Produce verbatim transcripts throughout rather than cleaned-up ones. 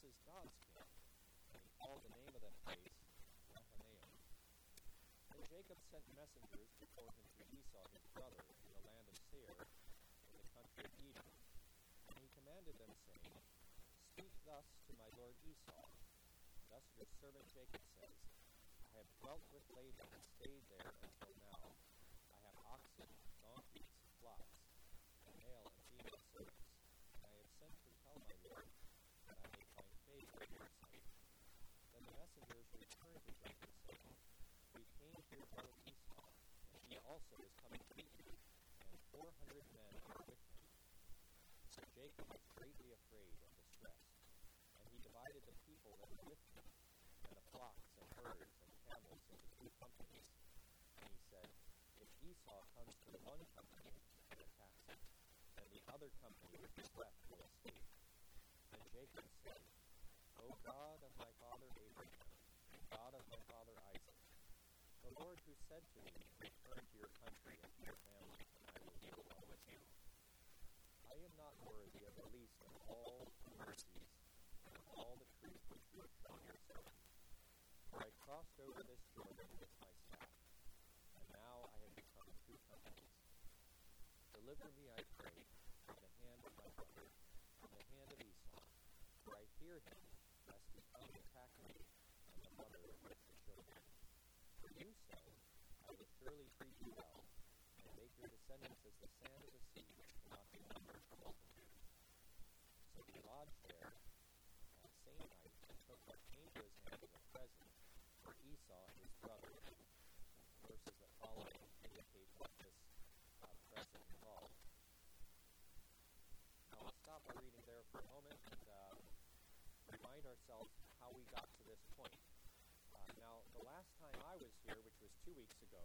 is God's king. And he called the name of that place Mahanaim. Then Jacob sent messengers before him to Esau his brother in the land of Seir, in the country of Edom. And he commanded them, saying, Speak thus to my lord Esau. Thus your servant Jacob says, I have dwelt with Laban and stayed there until now. I have oxen, donkeys, flocks, and male and female servants. And I have sent to tell my lord that I may find favor in your sight. Then the messengers returned to Jacob, saying, We came to your brother Esau, and he also is coming to meet you, and four hundred men are with him. So Jacob was greatly afraid and distressed, and he divided the people that were with him, and the flocks and herds and camels into two companies. And he said, If Esau comes to the one company and attacks it, then the other company which is left will escape. And Jacob said, O God of my father Abraham, God of my father Isaac, the Lord who said to me, Return to your country and to your family, and I will deal well with you. I am not worthy of the least of all the mercies and of all the truth which you have shown your servant. For I crossed over this Jordan with my staff, and now I have become two companies. Deliver me, I pray, from the hand of my brother, from the hand of Esau, for I fear him, lest he come and attack me, and the mother with the children. For you said, I will surely treat you well, and make your descendants as the sand of the sea, which cannot be numbered for multitude. So he lodged there that same night, and took what came to his hand as a present for Esau his brother. Verses that follow indicate what this uh, present involved. Now we'll stop our reading there for a moment and uh, remind ourselves how we got to this point. Uh, now, the last time I was here, which was two weeks ago,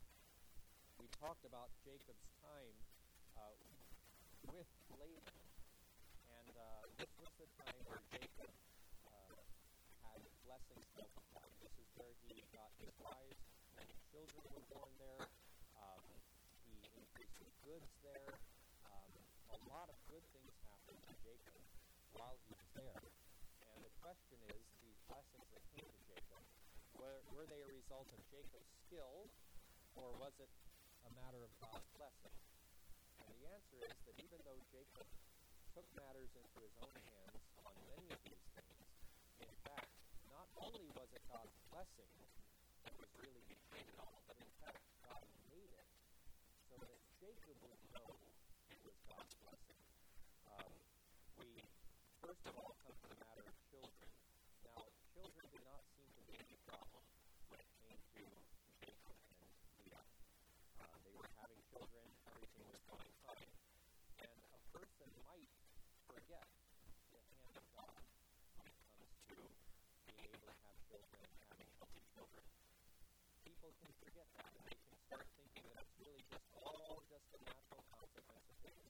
we talked about Jacob's time uh, with Laban. And uh, this was the time where Jacob uh, had blessings multiplied. This is where he got his wives, and children were born there. Um, he increased his goods there. Um, a lot of good things happened to Jacob while he was there. And the question is, these blessings that came to Jacob, were, were they a result of Jacob's skill, or was it a matter of God's blessing? And the answer is that even though Jacob took matters into his own hands on many of these things, in fact, not only was it God's blessing that was really behind it all, but in fact, God made it so that Jacob would know it was God's blessing. Um, we, first of all, come to the matter of children. Now, children did not seem to be any problem when it came to Jacob and Leah. Uh, they were having children, everything was going fine. And a person might forget the hand of God when it comes to being able to have children and having healthy children. People can forget that, and they can start thinking that it's really just all just a natural consequence of things.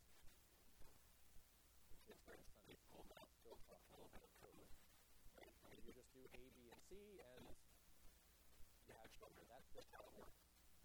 The kids are in Sunday school now, still talk a little bit of code. Right? I mean, you just do A, B, and C, and you have children. That's just how it works.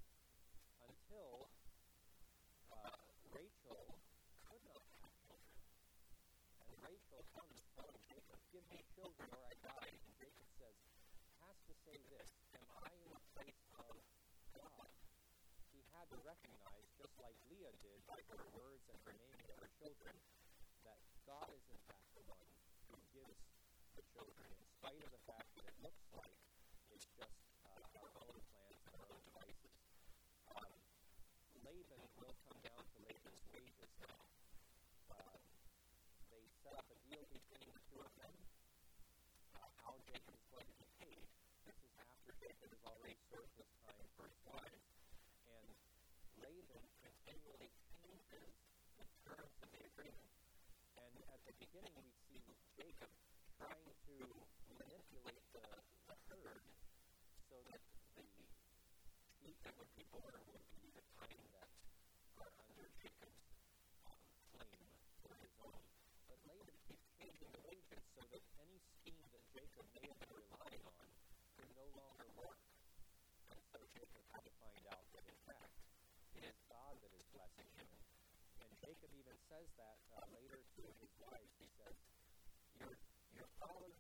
Until uh, Rachel could not have children. And Rachel comes telling Jacob, give me children or I die. And Jacob says, has to say this, am I in the place of God? He had to recognize, just like Leah did by her words and her naming of her children, that God is in fact the one who gives the children, in spite of the fact that it looks like it's just uh, our own plans and our own devices. Um, Laban will come down to Laban's wages now. Uh, they set up a deal between the two of them, uh, how Jacob is going to be paid. This is after Jacob has already served his time for his wives. And Laban continually changes the terms of the agreement. And at the beginning we see Jacob trying to manipulate the, the herd so that the sheep that would be born would be the kind that are under Jacob's um, claim for his own. But Laban keeps changing the wages so that any scheme that Jacob may have been relying on could no longer work. And so Jacob had to find out that in fact it is God that is blessing him. And Jacob even says that uh, later to his wives. He says, your, your father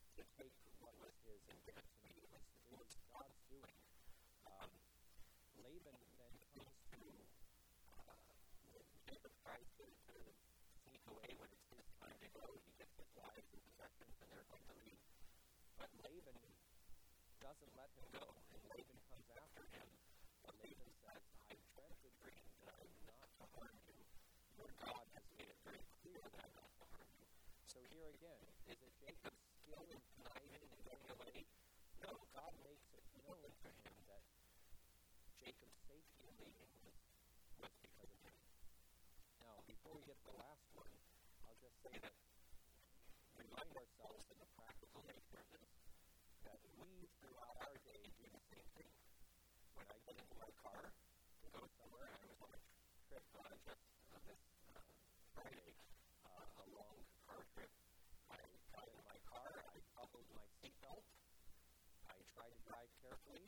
to take what was his and give it to me. It was, it was God's doing. Um, Laban then comes to, uh, Jacob tries to, to sneak away when it's his time to go. He gets his wives and possessions, and they're going to leave. But Laban doesn't let him go, and Laban comes after him. But Laban says, I dreamt a dream that I am not to harm you. Your God has made it very clear that I'm not to harm you. So here again, is it Jacob's skill in conniving and getting away? No, God makes it known to him that Jacob's safety in leaving was, was because of him. Now, before we get to the last one, I'll just say that remind ourselves of the practical nature of this, that we, throughout our day, do the same thing. When I get into my car to go somewhere, I was on a trip uh, just uh, this uh, Friday, uh, a long car trip. I got in my car, I buckled my seatbelt, I tried to drive carefully,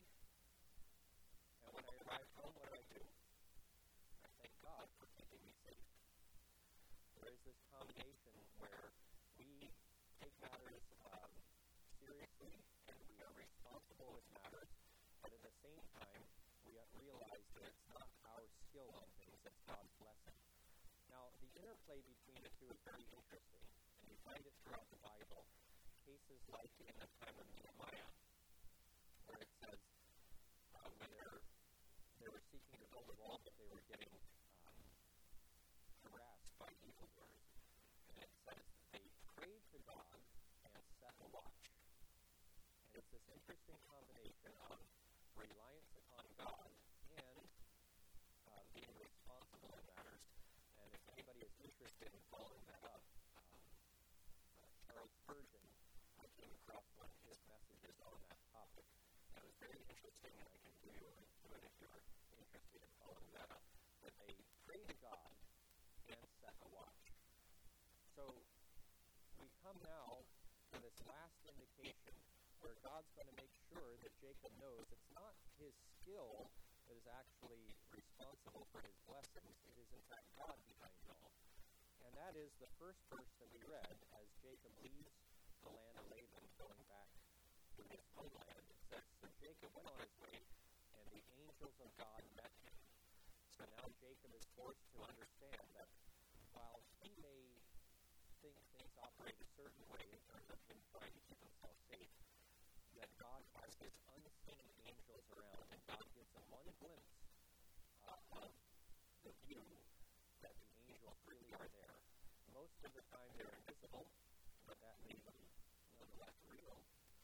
and when I arrived home, what did I do? I thank God for keeping me safe. There is this combination where we take matters um, seriously and we are responsible with matters, but at the same time, we realize that it's not our skill on things, it's God's blessing. Now, the interplay between the two is very interesting, and you find it throughout the Bible. Cases like in the time of Nehemiah, where it says, uh, when they're, they were seeking to build a wall, but they were getting um, harassed by evildoers. And it says, they prayed to God and set a watch. And it's this interesting combination of reliance upon God and uh, being responsible in matters. And if anybody is interested in following that up, um, uh, Charles Spurgeon, I came across one of his messages on that topic. That was very interesting, and I can give you a link to it if you're interested in following that up. But they prayed to God and set a watch. So we come now to this last indication where God's going to make sure that Jacob knows it's not his skill that is actually responsible for his blessings. It is, in fact, God behind it all. And that is the first verse that we read as Jacob leaves the land of Laban going back to his homeland. It says, so Jacob went on his way, and the angels of God met him. So now Jacob is forced to understand that while he may think things operate a certain way in terms of him trying to keep himself safe, that God has his unseen angels around, and God gives him one glimpse uh, of the view that the angels really are there. Most of the time they're invisible, but that made them nonetheless real.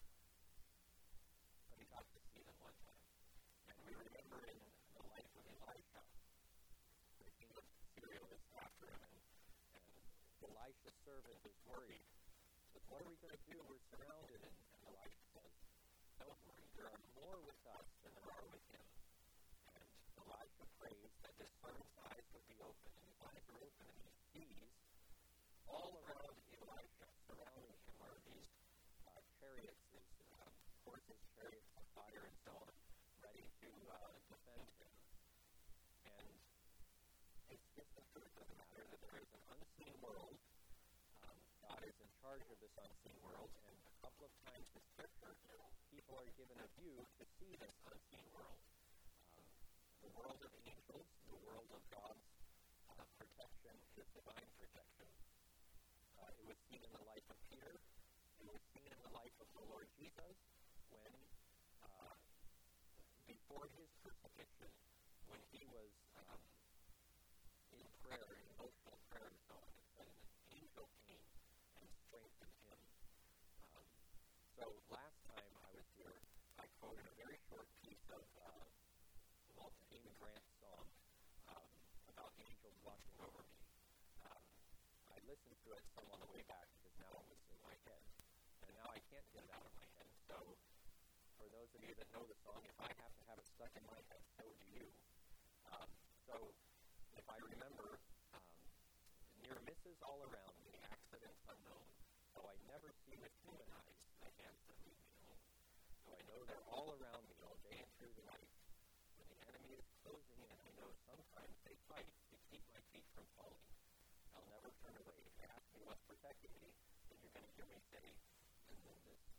But he got to see them one time. And we remember in the life of Elisha, the king of Syria was after him, and, and Elisha's servant was worried. But what are we going to do? We're surrounded. And, and Elisha says, don't worry, there are more with us than there are with him. And Elisha prays that his servant's eyes would be open, and his eyes are open, and he sees all around Elisha, surrounding him, are these uh, chariots, these uh, horses, chariots of fire, and so on, ready to uh, defend him. And it's just the truth of the matter that there is an unseen world. Um, God is in charge of this unseen world, and a couple of times in Scripture, people are given a view to see this unseen world. Um, the world of angels, the world of God's uh, protection, his divine protection. Uh, it was seen in the life of Peter. It was seen in the life of the Lord Jesus when, uh, before his crucifixion, when he was um, in prayer, in emotional prayer and so on, it said an angel came and strengthened him. Um, so last time I was here, I quoted a very short piece of uh, Walter Amy Grant's song um, about angels watching over me. Um, I listened to it some on the way back because now it was in my head. And now I can't get it out of my head. So for those of you that know the song, if I have to have it stuck in my head, so do you. Um, so if I remember, um, near misses all around me, accidents unknown, though I never see with human eyes the hands that lead me home. Though I know they're all around me all day and through the night. When the enemy is closing in, I know sometimes they fight to keep my feet from falling. I'll never turn away. If you ask me what's protecting me, then you're going to hear me say, and then this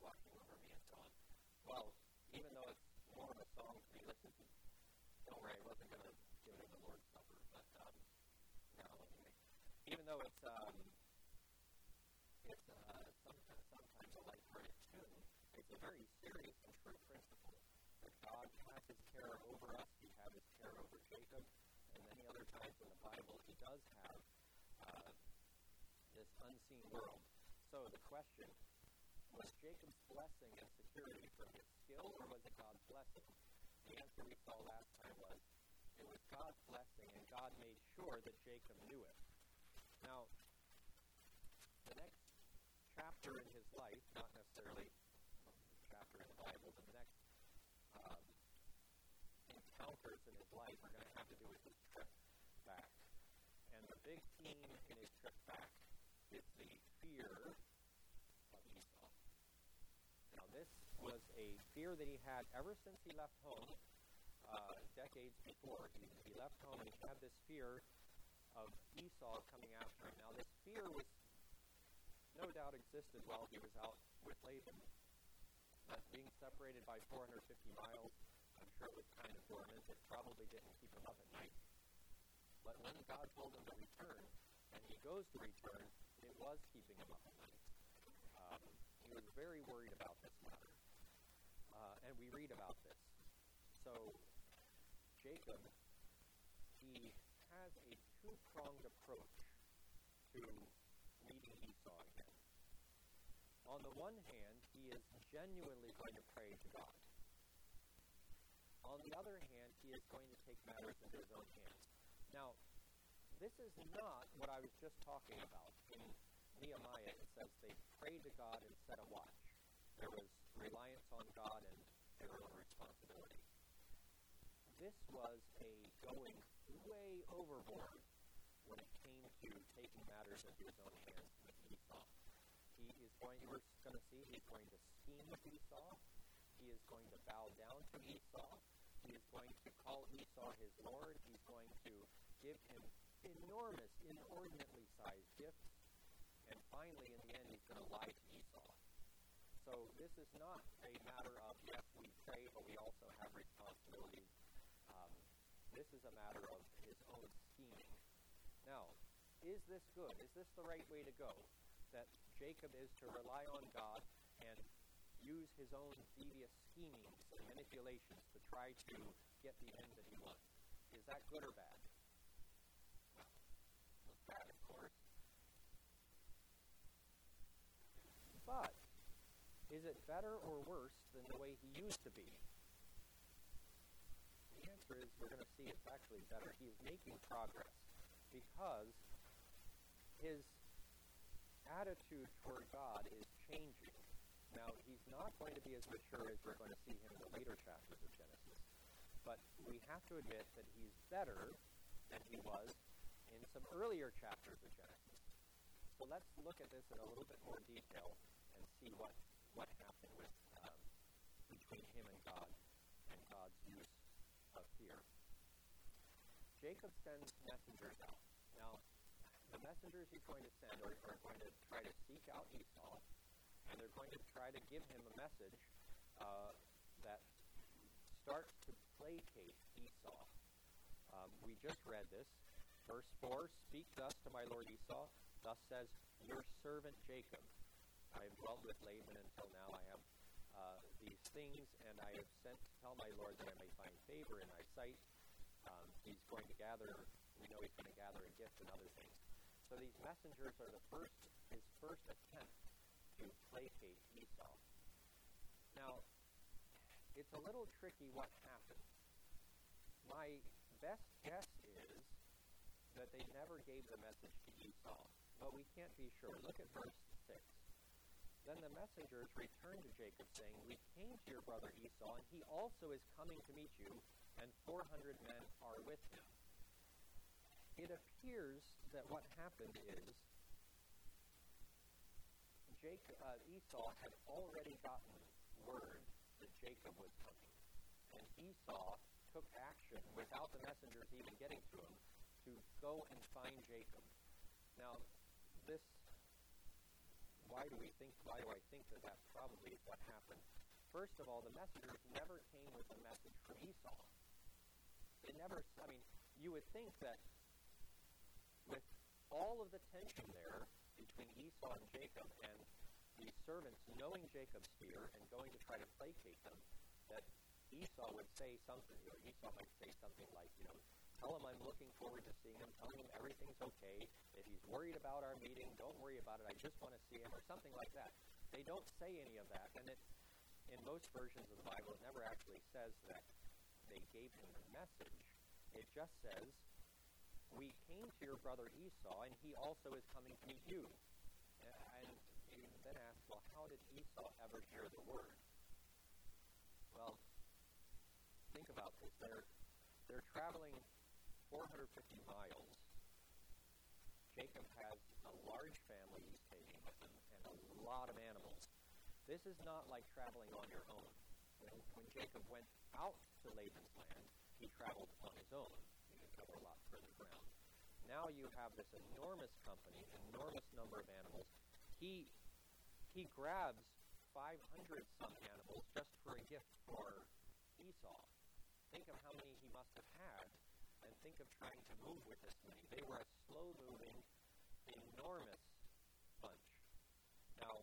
watching over me and so on. Well, even though it's more of a song to be listened to, don't worry, I wasn't going to give it the Lord's Supper, but um, no, anyway. Even though it's um, it's uh, sometimes, sometimes a lighthearted tune, it's a very serious and true principle that God has his care over us. He had his care over Jacob, and many other times in the Bible he does have uh, this unseen world. So the question, was Jacob's blessing and security from his skill, or was it God's blessing? The answer we saw last time was, it was God's blessing, and God made sure that Jacob knew it. Now, the next chapter in his life, not necessarily chapter in the Bible, but the next um, encounters in his life are going to have to do with his trip back. And the big theme in his trip back is the fear of Esau. Now, this was a fear that he had ever since he left home, uh, decades before. He, he left home and he had this fear of Esau coming after him. Now, this fear was no doubt existed while he was out with Laban. But being separated by four hundred fifty miles, I'm sure it was kind of dormant. It probably didn't keep him up at night. But when God told him to return, and he goes to return, it was keeping him up at night. Um, he was very worried about this matter. Uh, and we read about this. So, Jacob, he has a two-pronged approach to meeting Esau again. On the one hand, he is genuinely going to pray to God. On the other hand, he is going to take matters into his own hands. Now, this is not what I was just talking about. In Nehemiah, it says they prayed to God and set a watch. There was reliance on God and their own responsibility. This was a going way overboard when it came to taking matters into his own hands with Esau. He is going, we're going to see, he's going to scheme with Esau. He is going to bow down to Esau. He is going to call Esau his Lord. He's going to give him enormous, inordinately sized gifts. And finally, in the end, he's going to lie to Esau. So this is not a matter of, yes, we pray, but we also have responsibilities. Um, this is a matter of his own scheming. Now, is this good? Is this the right way to go? That Jacob is to rely on God and use his own devious schemings and manipulations to try to get the end that he wants. Is that good or bad? Well, it's bad, of course. But is it better or worse than the way he used to be? The answer is we're going to see it's actually better. He is making progress because his attitude toward God is changing. Now, he's not going to be as mature as we're going to see him in the later chapters of Genesis, but we have to admit that he's better than he was in some earlier chapters of Genesis. So let's look at this in a little bit more detail and see what, what happened with um, between him and God and God's use of fear. Jacob sends messengers out. Now, the messengers he's going to send are, are going to try to seek out Esau, and they're going to try to give him a message uh, that starts to placate Esau. Um, we just read this. Verse four, speak thus to my lord Esau, thus says your servant Jacob. I have dwelt with Laban until now. I have uh, these things, and I have sent to tell my lord that I may find favor in thy sight. Um, he's going to gather, we know he's going to gather a gift and other things. So these messengers are the first, his first attempt to placate Esau. Now, it's a little tricky what happened. My best guess is that they never gave the message to Esau, but we can't be sure. Look at verse six. Then the messengers returned to Jacob, saying, we came to your brother Esau, and he also is coming to meet you, and four hundred men are with him. It appears that what happened is Jacob, uh, Esau had already gotten word that Jacob was coming. And Esau took action without the messengers even getting to him to go and find Jacob. Now, this, why why do we think, why do I think that that probably is what happened? First of all, the messengers never came with a message for Esau. They never, I mean, you would think that with all of the tension there between Esau and Jacob, and the servants knowing Jacob's fear and going to try to placate them, that Esau would say something, or Esau might say something like, you know, tell him I'm looking forward to seeing him, tell him everything's okay. If he's worried about our meeting, don't worry about it, I just want to see him, or something like that. They don't say any of that, and it's, in most versions of the Bible, it never actually says that they gave him the message. It just says, we came to your brother Esau, and he also is coming to meet you. And you then ask, well, how did Esau ever hear the word? Well, think about this. They're, they're traveling four hundred fifty miles. Jacob has a large family he's taking with him, and a lot of animals. This is not like traveling on your own. When, when Jacob went out to Laban's land, he traveled on his own. He could cover a lot further ground. Now you have this enormous company, enormous number of animals. He he grabs five hundred some animals just for a gift for Esau. Think of how many he must have had, and think of trying to move with this many. They were a slow-moving, enormous bunch. Now,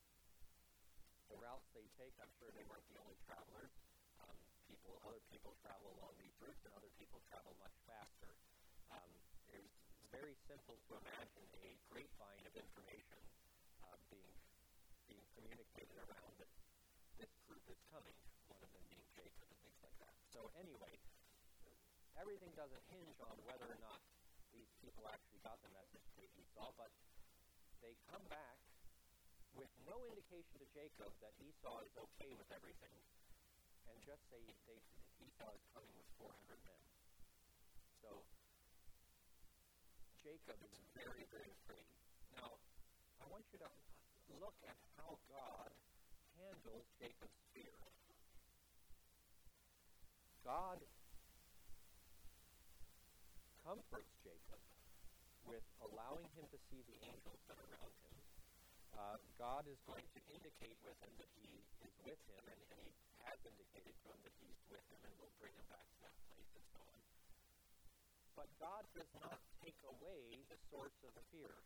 the routes they take, I'm sure they weren't the only travelers. Um, people, other people travel along these routes, and other people travel much faster. Um, it's very simple to imagine a grapevine of information uh, being being communicated around that this group is coming, one of them being Jacob and things like that. So anyway, everything doesn't hinge on whether or not these people actually got the message to Esau, but they come back with no indication to Jacob that Esau is okay with everything, and just say they, Esau is coming with four hundred men. So Jacob is very, very afraid. Now, I want you to look at how God handles Jacob's fear. God comforts Jacob with allowing him to see the angels that are around him. Uh, God is going to indicate with him that he is with him, and, and he has indicated to him that he's with him and will bring him back to that place and so on. But God does not take away the source of the fear.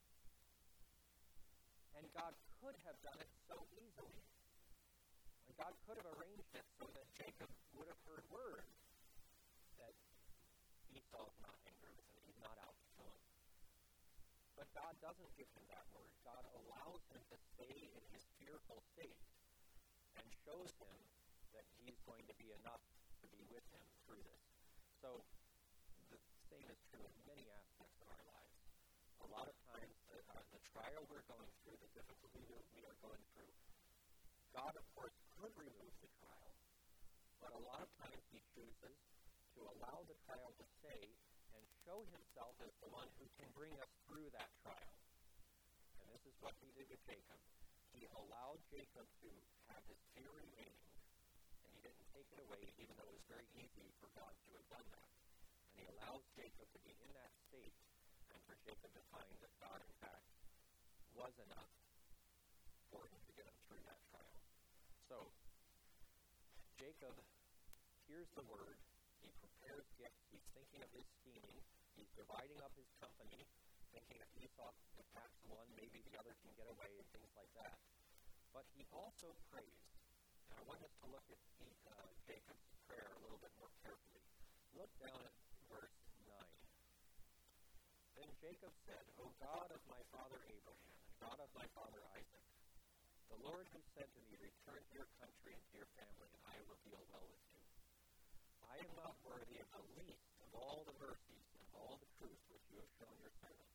And God could have done it so easily. And God could have arranged it so that Jacob would have heard word that Esau's not angry with him, he's not out to kill him. But God doesn't give him that word. God allows him to stay in his fearful state and shows him that he's going to be enough to be with him through this. So the same is true in many aspects of our lives. A lot of times, the, uh, the trial we're going through, the difficulty that we are going through, God, of course, could remove the trial, but a lot of times he chooses to allow the trial to stay and show himself as the one who can bring us through that trial. And this is what he did with Jacob. He allowed Jacob to have his fear remaining, and he didn't take it away, even though it was very easy for God to have done that. And he allows Jacob to be in that state, and for Jacob to find that God, in fact, was enough for him to get him through that trial. So, Jacob hears the word, he prepares gifts, he's thinking of his scheming, he's dividing up his company, thinking if Esau attacks one, maybe the other can get away, and things like that. But he also prays. And I want us to look at uh, Jacob's prayer a little bit more carefully. Look down at verse nine. Then Jacob said, O God of my father Abraham, and God of my father Isaac, the Lord who said to me, return to your country and to your family, and I will deal well with you. I am not worthy of the least of all the mercies and of all the truth which you have shown your servant.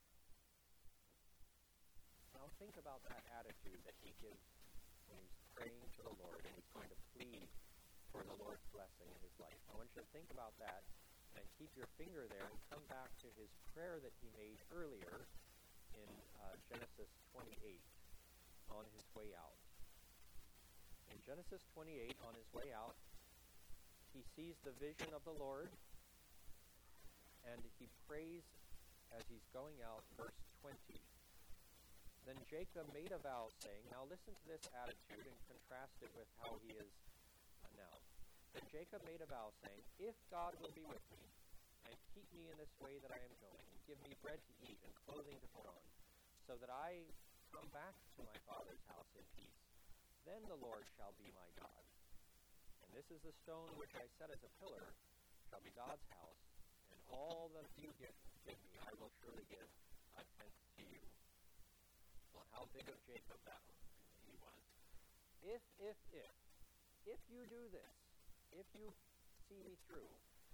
Now think about that attitude that he gives when he's praying to the Lord and he's going to plead for the Lord's blessing in his life. I want you to think about that and keep your finger there and come back to his prayer that he made earlier in uh, Genesis twenty-eight on his way out. In Genesis twenty-eight, on his way out, he sees the vision of the Lord, and he prays as he's going out, verse twenty. Then Jacob made a vow saying, now listen to this attitude and contrast it with how he is uh, now. Then Jacob made a vow saying, if God will be with me and keep me in this way that I am going, and give me bread to eat and clothing to put on, so that I come back to my father's house in peace, then the Lord shall be my God. And this is the stone which I set as a pillar, shall be God's house, and all that you give, give me I will surely give a tenth to you. Well, how big of Jacob that he was. If, if, if, if you do this, if you see me through,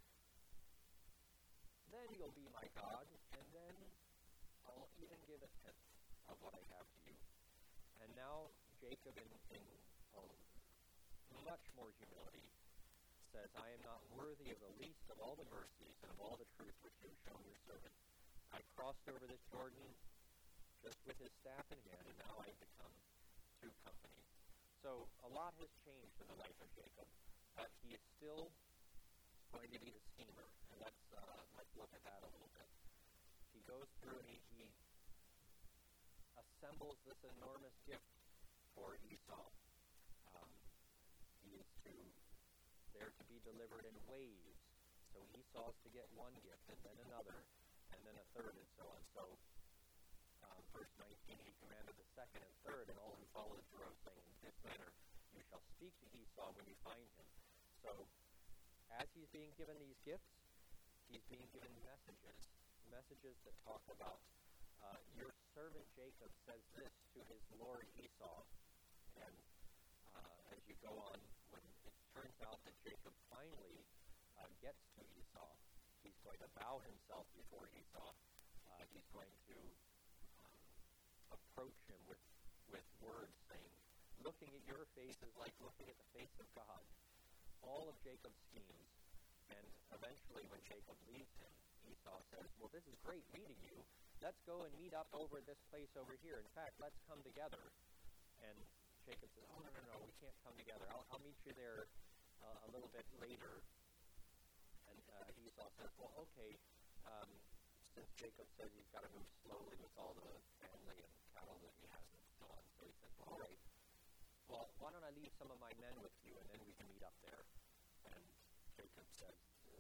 then you'll be my God, and then I'll even give a tenth of what I have to you. And now Jacob, in, in oh, much more humility, says, I am not worthy of the least of all the mercies and of all the truth which you have shown your servant. I crossed over this Jordan just with his staff in hand, and now I have become two companies. So a lot has changed in the life of Jacob, but he is still going to be the schemer, and let's uh, let's look at that a little bit. He goes through and he, he assembles this enormous gift for Esau. Um, he is to there to be delivered in waves. So Esau's to get one gift, and then another, and then a third, and so on. So um, verse nineteen, he commanded the second and third, and all who followed Pharaoh, saying, in this manner you shall speak to Esau when you find him. So as he's being given these gifts, he's being given messages, messages that talk about, uh, your servant Jacob says this to his lord Esau. And uh, as you go on, when it turns out that Jacob finally uh, gets to Esau, he's going to bow himself before Esau. Uh, he's going to um, approach him with, with words saying, looking at your face is like looking at the face of God. All of Jacob's schemes. And eventually when Jacob leaves him, Esau says, well, this is great meeting you. Let's go and meet up over this place over here. In fact, let's come together. And Jacob says, oh, no, no, no, we can't come together. I'll, I'll meet you there uh, a little bit later. And uh, Esau says, well, okay, um, since Jacob says he's got to move slowly with all the family and cattle that he has and so on. So he said, well, all right. Well, why don't I leave some of my men with you, and then we can meet up there. And Jacob says,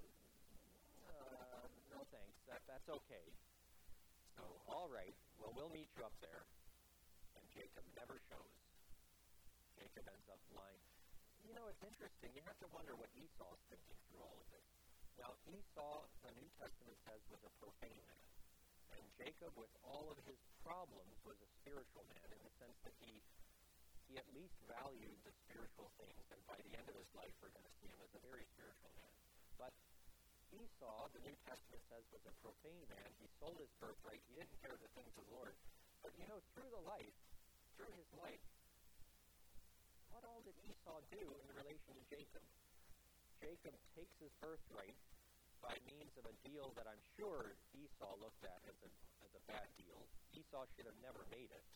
uh, no thanks, that, that's okay. So, all right, well, we'll meet you up there. And Jacob never shows. Jacob ends up lying. You know, it's interesting. You have to wonder what Esau is thinking through all of this. Now, Esau, the New Testament says, was a profane man. And Jacob, with all of his problems, was a spiritual man in the sense that he He at least valued the spiritual things, and by the end of his life, we're going to see him as a very spiritual man. But Esau, the New Testament says, was a profane man. He sold his birthright. He didn't care the things of the Lord. But, you know, through the life, through his life, what all did Esau do in relation to Jacob? Jacob takes his birthright by means of a deal that I'm sure Esau looked at as a, as a bad deal. Esau should have never made it.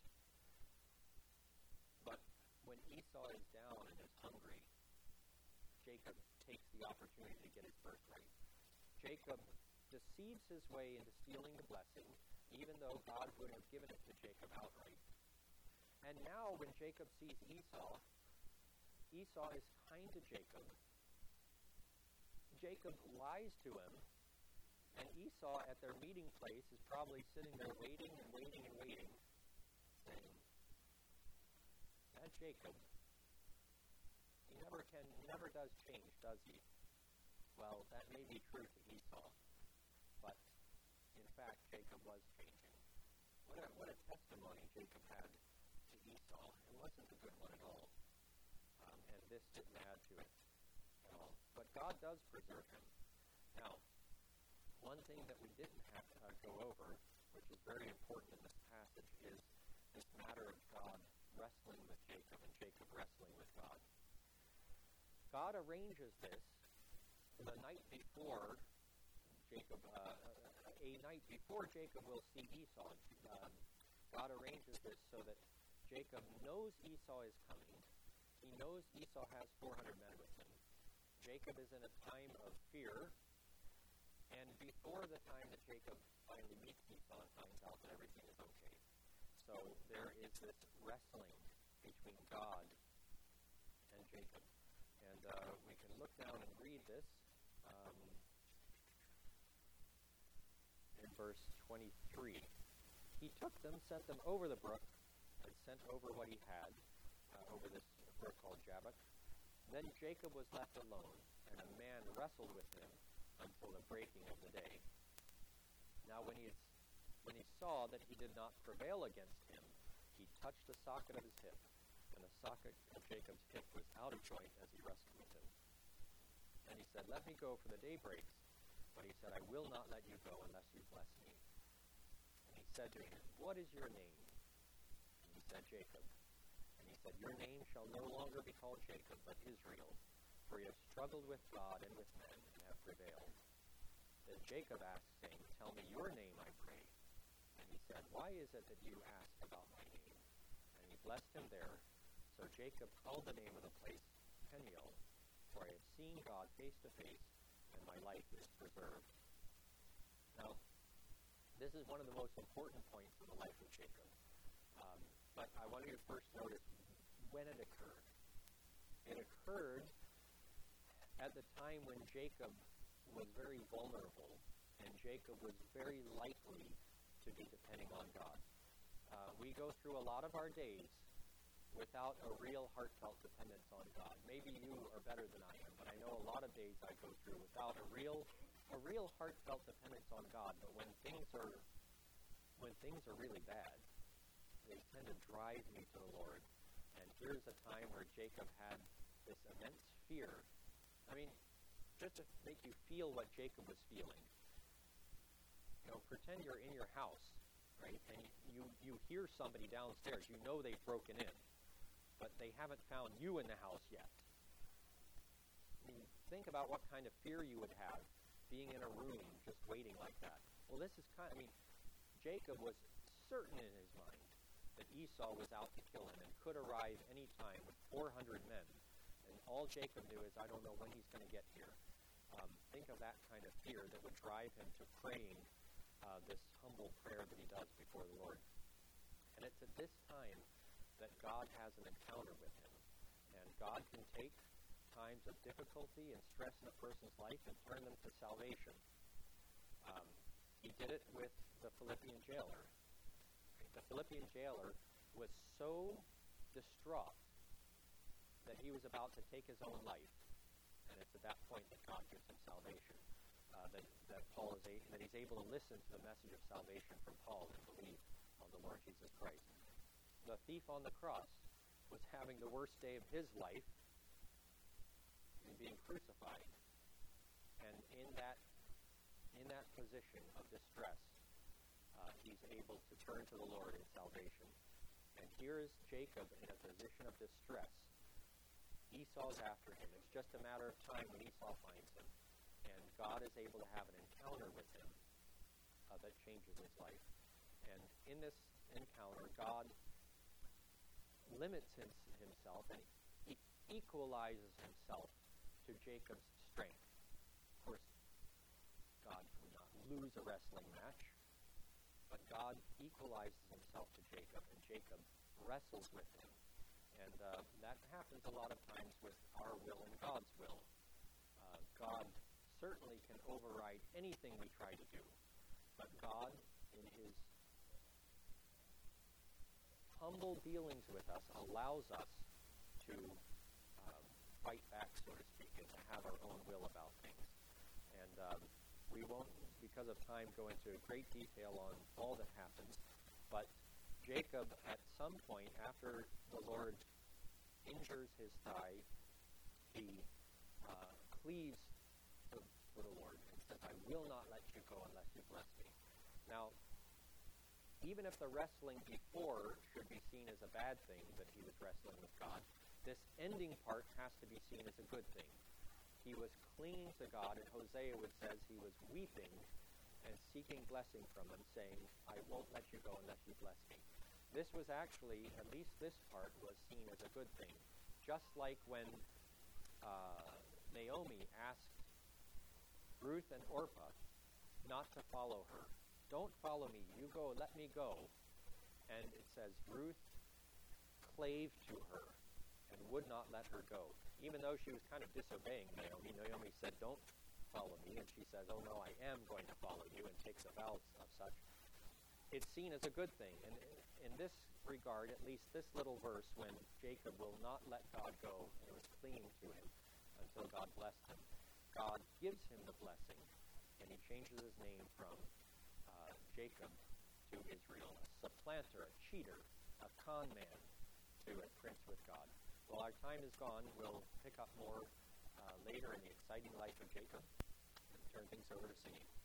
But when Esau is down and is hungry, Jacob takes the opportunity to get his birthright. Jacob deceives his way into stealing the blessing, even though God would have given it to Jacob outright. And now when Jacob sees Esau, Esau is kind to Jacob. Jacob lies to him, and Esau at their meeting place is probably sitting there waiting and waiting and waiting, saying, that Jacob, he never can, he never does change, does he? Well, that may be true to Esau, but in fact, Jacob was changing. What a, what a testimony Jacob had to Esau. It wasn't a good one at all, um, and this didn't add to it at all. But God does preserve him. Now, one thing that we didn't have to uh, go over, which is very important in this passage, is this matter of God wrestling with Jacob and Jacob wrestling with God. God arranges this the night before Jacob, uh, a night before Jacob will see Esau. Um, God arranges this so that Jacob knows Esau is coming. He knows Esau has four hundred men with him. Jacob is in a time of fear, and before the time that Jacob finally meets Esau and finds out that everything is okay. So there is is this wrestling between God and Jacob. And uh, we can look down and read this um, in verse twenty-three. He took them, sent them over the brook, and sent over what he had, uh, over this brook called Jabbok. Then Jacob was left alone, and a man wrestled with him until the breaking of the day. Now when he, had, when he saw that he did not prevail against him, he touched the socket of his hip, and the socket of Jacob's hip was out of joint as he wrestled with him. And he said, "Let me go, for the day breaks." But he said, "I will not let you go unless you bless me." And he said to him, "What is your name?" And he said, "Jacob." And he said, "Your name shall no longer be called Jacob, but Israel, for you have struggled with God and with men, and have prevailed." Then Jacob asked, saying, "Tell me your name, I pray." And he said, "Why is it that you ask about my name?" And he blessed him there. So Jacob called the name of the place Peniel, for I have seen God face to face, and my life is preserved. Now, this is one of the most important points in the life of Jacob. Um, but I want you to first notice when it occurred. It occurred at the time when Jacob was very vulnerable, and Jacob was very likely to be depending on God. Uh, we go through a lot of our days without a real heartfelt dependence on God. Maybe you are better than I am, but I know a lot of days I go through without a real a real heartfelt dependence on God. But when things are when things are really bad, they tend to drive me to the Lord. And here's a time where Jacob had this immense fear. I mean, just to make you feel what Jacob was feeling. You know, pretend you're in your house, right? And you, you hear somebody downstairs. You know they've broken in, but they haven't found you in the house yet. I mean, think about what kind of fear you would have being in a room just waiting like that. Well, this is kind of, I mean, Jacob was certain in his mind that Esau was out to kill him and could arrive any time with four hundred men. And all Jacob knew is, I don't know when he's going to get here. Um, think of that kind of fear that would drive him to praying uh, this humble prayer that he does before the Lord. And it's at this time that God has an encounter with him. And God can take times of difficulty and stress in a person's life and turn them to salvation. Um, he did it with the Philippian jailer. The Philippian jailer was so distraught that he was about to take his own life. And it's at that point that God gives him salvation. Uh, that, that Paul is a, that he's able to listen to the message of salvation from Paul and believe on the Lord Jesus Christ. The thief on the cross was having the worst day of his life in being crucified. And in that in that position of distress, uh, he's able to turn to the Lord in salvation. And here is Jacob in a position of distress. Esau's after him. It's just a matter of time when Esau finds him. And God is able to have an encounter with him uh, that changes his life. And in this encounter, God limits his, himself and he equalizes himself to Jacob's strength. Of course, God would not lose a wrestling match, but God equalizes himself to Jacob, and Jacob wrestles with him. And uh, that happens a lot of times with our will and God's will. Uh, God certainly can override anything we try to do, but God, in his humble dealings with us, allows us to um, fight back, so to speak, and to have our own will about things. And um, we won't, because of time, go into great detail on all that happens, but Jacob, at some point, after the Lord injures his thigh, he uh, cleaves to, to the Lord and says, I will not let you go unless you bless me. Now, even if the wrestling before should be seen as a bad thing, that he was wrestling with God, this ending part has to be seen as a good thing. He was clinging to God, and Hosea would says he was weeping and seeking blessing from him, saying, I won't let you go unless you bless me. This was actually, at least this part, was seen as a good thing. Just like when uh, Naomi asked Ruth and Orpah not to follow her. Don't follow me. You go, let me go. And it says Ruth clave to her and would not let her go. Even though she was kind of disobeying Naomi, Naomi said, don't follow me. And she says, oh no, I am going to follow you, and takes a vow of such. It's seen as a good thing. And in this regard, at least this little verse, when Jacob will not let God go and was clinging to him until God blessed him, God gives him the blessing, and he changes his name from uh, Jacob to Israel, a supplanter, a cheater, a con man, to a prince with God. Well, our time is gone. We'll pick up more uh, later in the exciting life of Jacob and turn things over to singing.